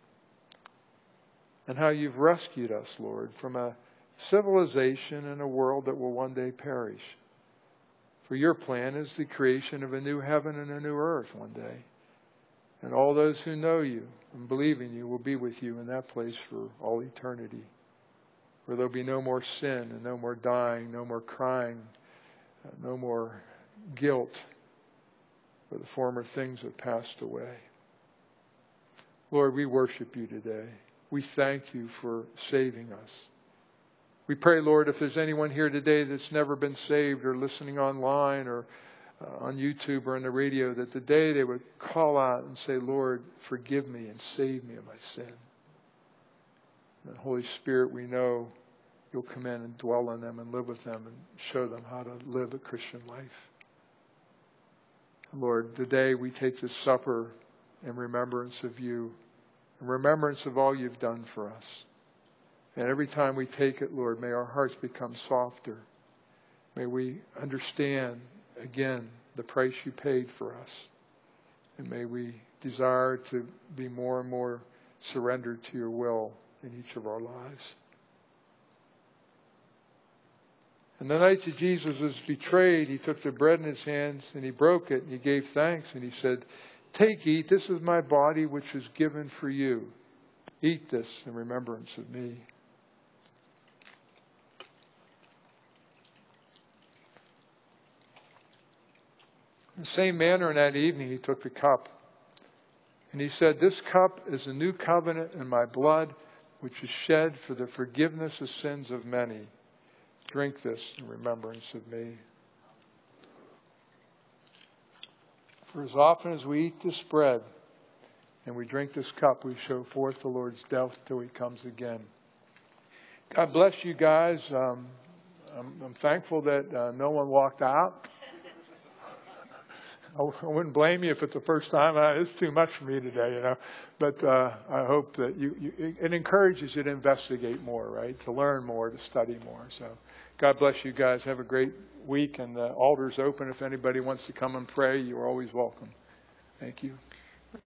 and how you've rescued us, Lord, from a civilization and a world that will one day perish. For your plan is the creation of a new heaven and a new earth one day. And all those who know you and believe in you will be with you in that place for all eternity, where there'll be no more sin and no more dying, no more crying, no more guilt, for the former things have passed away. Lord, we worship you today. We thank you for saving us. We pray, Lord, if there's anyone here today that's never been saved or listening online or on YouTube or on the radio, that today they would call out and say, Lord, forgive me and save me of my sin. And Holy Spirit, we know you'll come in and dwell in them and live with them and show them how to live a Christian life. Lord, today we take this supper in remembrance of you, in remembrance of all you've done for us. And every time we take it, Lord, may our hearts become softer. May we understand again the price you paid for us. And may we desire to be more and more surrendered to your will in each of our lives. And the night that Jesus was betrayed, he took the bread in his hands and he broke it and he gave thanks and he said, take, eat, this is my body which is given for you. Eat this in remembrance of me. In the same manner, in that evening, he took the cup. And he said, this cup is a new covenant in my blood, which is shed for the forgiveness of sins of many. Drink this in remembrance of me. For as often as we eat this bread and we drink this cup, we show forth the Lord's death till he comes again. God bless you guys. I'm thankful that no one walked out. I wouldn't blame you if it's the first time. It's too much for me today, you know. But I hope that it encourages you to investigate more, right? To learn more, to study more. So God bless you guys. Have a great week. And the altar's open. If anybody wants to come and pray, you're always welcome. Thank you.